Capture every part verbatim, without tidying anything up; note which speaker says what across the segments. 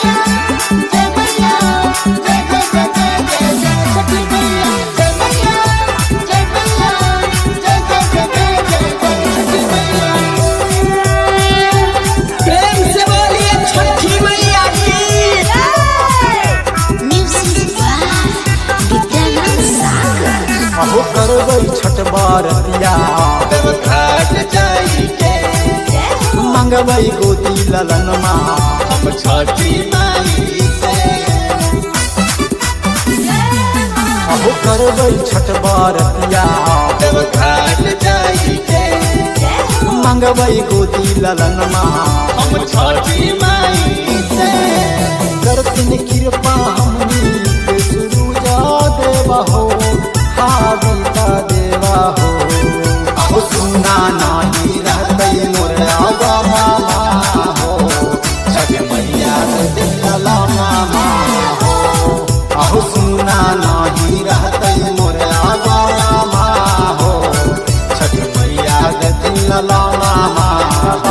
Speaker 1: अहो करबै छठ बरतिया
Speaker 2: घाट जाई के
Speaker 1: मंगबै गोदी ललनमा
Speaker 2: हम छठी माई से।
Speaker 1: अहो करबै छठ बरतिया
Speaker 2: घाट जाई के
Speaker 1: मंगबै गोदी ललनमा
Speaker 2: हम छठी माई से।
Speaker 1: करथिन कृपा हमनी पे सुरुजा देवा हो हाविता देवा हो। अहो सुना नाही रहतै मोर आगा मामा हो
Speaker 2: छठ मैया
Speaker 1: दिलला मामा हो। अहो सुना नाही रहतै मोर आगा मामा हो
Speaker 2: छठ मैया
Speaker 1: दिलला मामा हो।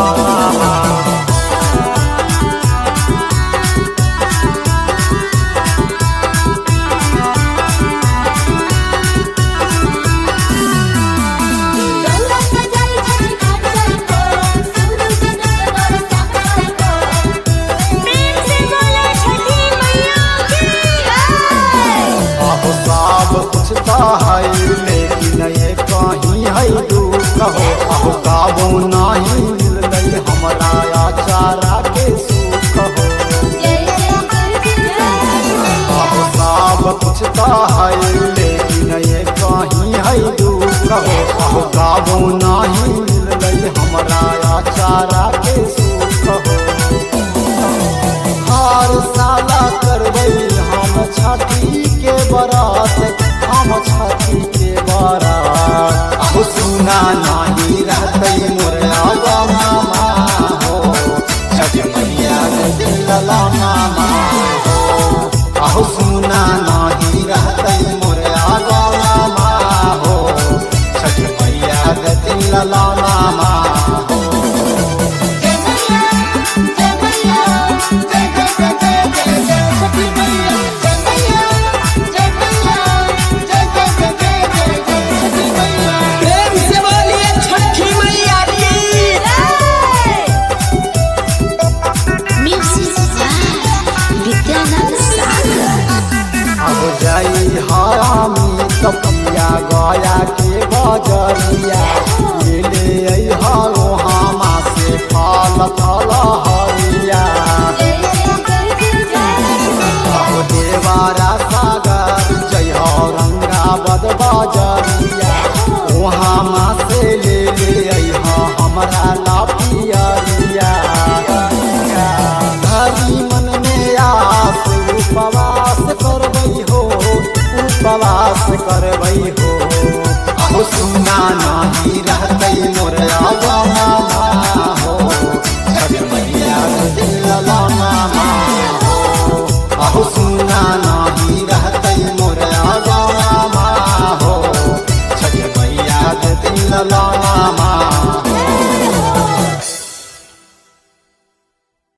Speaker 1: है लेकिन ये कहीं है दुख हो। अहो काबू नहीं मिललै हमरा आचारा के सुख हो। अहो सब कुछ है लेकिन ये कहीं है दुख हो। अहो काबू नहीं मिललै हमरा आचारा के सुख हो। हर साला करबै हम छठी के बरात हम छठी के बरात। अहो सुना नहीं रहतै मोर आगा मामा हो
Speaker 2: छठ मैया
Speaker 1: दिलला मामा हो। अहो सुना नहीं रहतै मोर आगा मामा हो
Speaker 2: छठ मैया
Speaker 1: दिलला मामा हो। जाई हरामी तपिया गया के बजरिया ले ले हारो हामा से फल फल